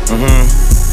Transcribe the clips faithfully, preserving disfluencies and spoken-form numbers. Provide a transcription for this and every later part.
Mm-hmm.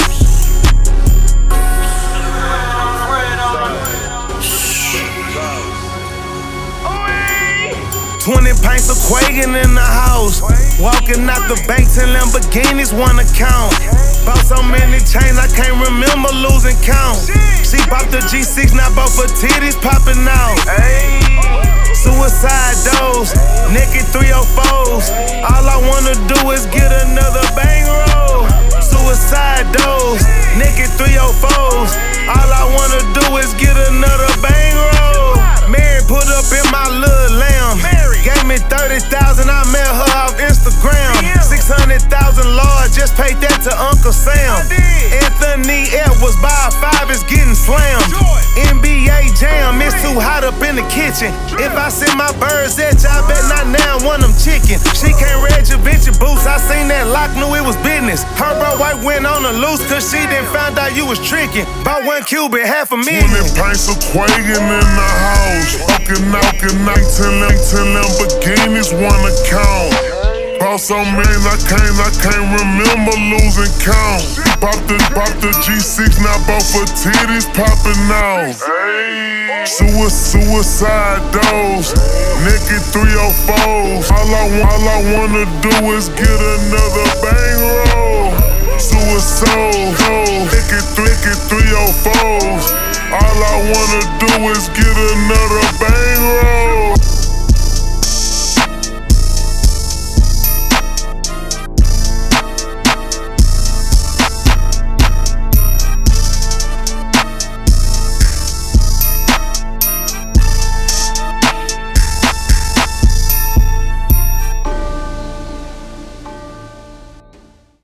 Twenty pints of Quagan in the house. Walking out the bank, ten Lamborghinis, one account. Bought so many chains, I can't remember losing count. She popped the G six, now both her titties popping out. Suicide dose, naked three oh fours. All I wanna do is get another bang roll. Suicide dose, naked three oh fours. All I wanna do is get another bang roll. Mary put up in my little lamb. Gave me thirty thousand, I met her off Instagram. six hundred thousand Lord, just paid that to Uncle Sam. Anthony Edwards by a five is getting slammed. N B A Jam, it's too hot up in the kitchen. If I send my birds at you, I bet not now one of them chicken. She can't read your Vinci boots, I seen that lock, knew it was business. Her bro white went on the loose, cause she done found out you was tricking. Bought one Cuban, half a million. twenty pints of Quagan in the house. Walking out, good night, ten Lamborghinis, one account. Bought so many, I can't, I can't remember losing count. Bought the, bought the G six, now both her titties popping out. Sui suicide dose, naked three oh fours. All I, all I wanna do is get another bang roll. Suicide dose, naked, naked three oh fours. All I wanna do is get another bang roll.